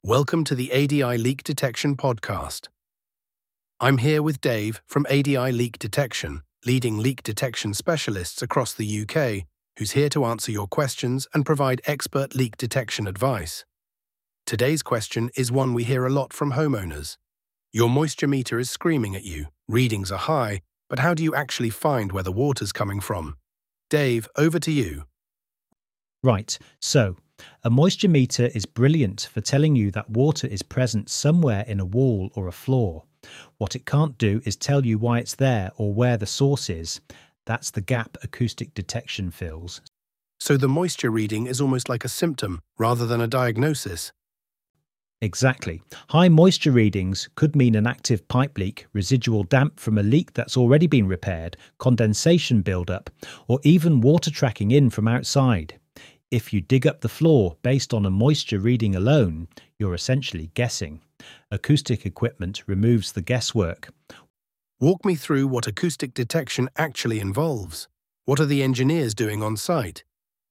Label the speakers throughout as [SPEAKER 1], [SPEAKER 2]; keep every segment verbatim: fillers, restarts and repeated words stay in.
[SPEAKER 1] Welcome to the A D I Leak Detection Podcast. I'm here with Dave from A D I Leak Detection, leading leak detection specialists across the U K, who's here to answer your questions and provide expert leak detection advice. Today's question is one we hear a lot from homeowners. Your moisture meter is screaming at you, readings are high, but how do you actually find where the water's coming from? Dave, over to you.
[SPEAKER 2] Right, so a moisture meter is brilliant for telling you that water is present somewhere in a wall or a floor. What it can't do is tell you why it's there or where the source is. That's the gap acoustic detection fills.
[SPEAKER 1] So the moisture reading is almost like a symptom rather than a diagnosis.
[SPEAKER 2] Exactly. High moisture readings could mean an active pipe leak, residual damp from a leak that's already been repaired, condensation buildup, or even water tracking in from outside. If you dig up the floor based on a moisture reading alone, you're essentially guessing. Acoustic equipment removes the guesswork.
[SPEAKER 1] Walk me through what acoustic detection actually involves. What are the engineers doing on site?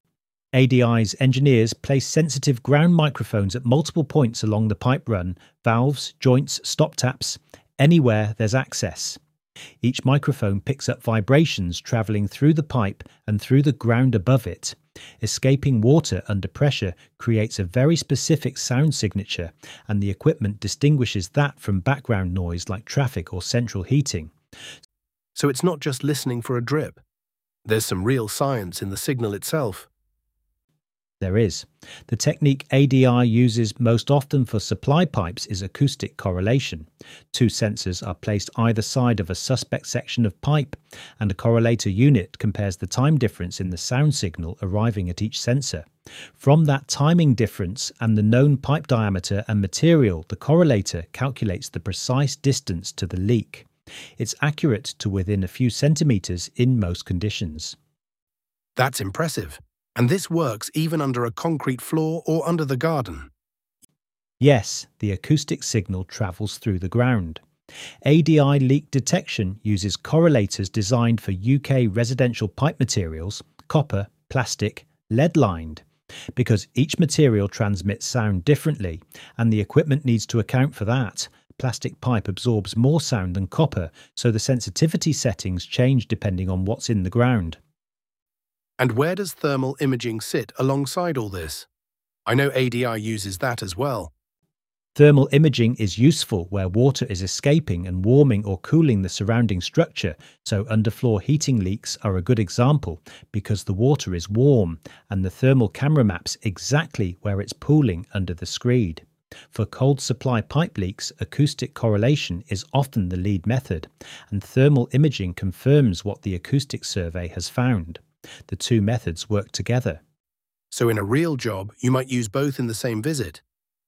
[SPEAKER 2] A D I's engineers place sensitive ground microphones at multiple points along the pipe run, valves, joints, stop taps, anywhere there's access. Each microphone picks up vibrations travelling through the pipe and through the ground above it. Escaping water under pressure creates a very specific sound signature, and the equipment distinguishes that from background noise like traffic or central heating.
[SPEAKER 1] So it's not just listening for a drip. There's some real science in the signal itself.
[SPEAKER 2] There is. The technique A D I uses most often for supply pipes is acoustic correlation. Two sensors are placed either side of a suspect section of pipe, and a correlator unit compares the time difference in the sound signal arriving at each sensor. From that timing difference and the known pipe diameter and material, the correlator calculates the precise distance to the leak. It's accurate to within a few centimetres in most conditions.
[SPEAKER 1] That's impressive. And this works even under a concrete floor or under the garden.
[SPEAKER 2] Yes, the acoustic signal travels through the ground. A D I leak detection uses correlators designed for U K residential pipe materials, copper, plastic, lead-lined. Because each material transmits sound differently, and the equipment needs to account for that. Plastic pipe absorbs more sound than copper, so the sensitivity settings change depending on what's in the ground.
[SPEAKER 1] And where does thermal imaging sit alongside all this? I know A D I uses that as well.
[SPEAKER 2] Thermal imaging is useful where water is escaping and warming or cooling the surrounding structure, so underfloor heating leaks are a good example because the water is warm and the thermal camera maps exactly where it's pooling under the screed. For cold supply pipe leaks, acoustic correlation is often the lead method, and thermal imaging confirms what the acoustic survey has found. The two methods work together.
[SPEAKER 1] So in a real job, you might use both in the same visit?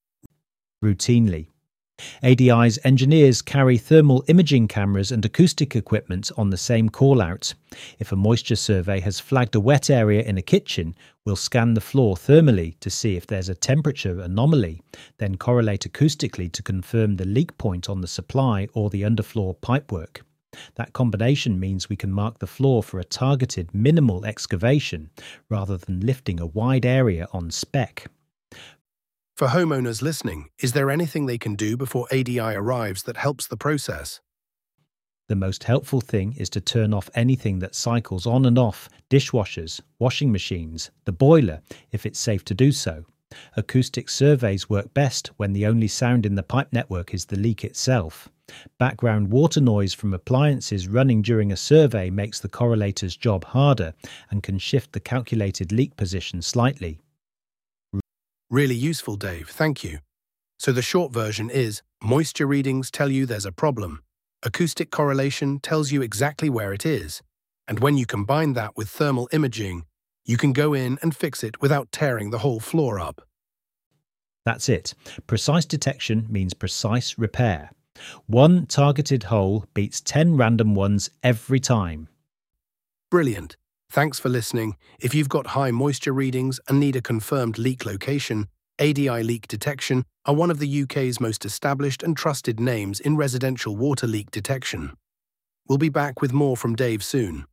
[SPEAKER 2] Routinely. A D I's engineers carry thermal imaging cameras and acoustic equipment on the same call-out. If a moisture survey has flagged a wet area in a kitchen, we'll scan the floor thermally to see if there's a temperature anomaly, then correlate acoustically to confirm the leak point on the supply or the underfloor pipework. That combination means we can mark the floor for a targeted minimal excavation rather than lifting a wide area on spec.
[SPEAKER 1] For homeowners listening, is there anything they can do before A D I arrives that helps the process?
[SPEAKER 2] The most helpful thing is to turn off anything that cycles on and off, dishwashers, washing machines, the boiler, if it's safe to do so. Acoustic surveys work best when the only sound in the pipe network is the leak itself. Background water noise from appliances running during a survey makes the correlator's job harder and can shift the calculated leak position slightly.
[SPEAKER 1] Really useful, Dave. Thank you. So the short version is, moisture readings tell you there's a problem. Acoustic correlation tells you exactly where it is. And when you combine that with thermal imaging, you can go in and fix it without tearing the whole floor up.
[SPEAKER 2] That's it. Precise detection means precise repair. One targeted hole beats ten random ones every time.
[SPEAKER 1] Brilliant. Thanks for listening. If you've got high moisture readings and need a confirmed leak location, A D I Leak Detection are one of the U K's most established and trusted names in residential water leak detection. We'll be back with more from Dave soon.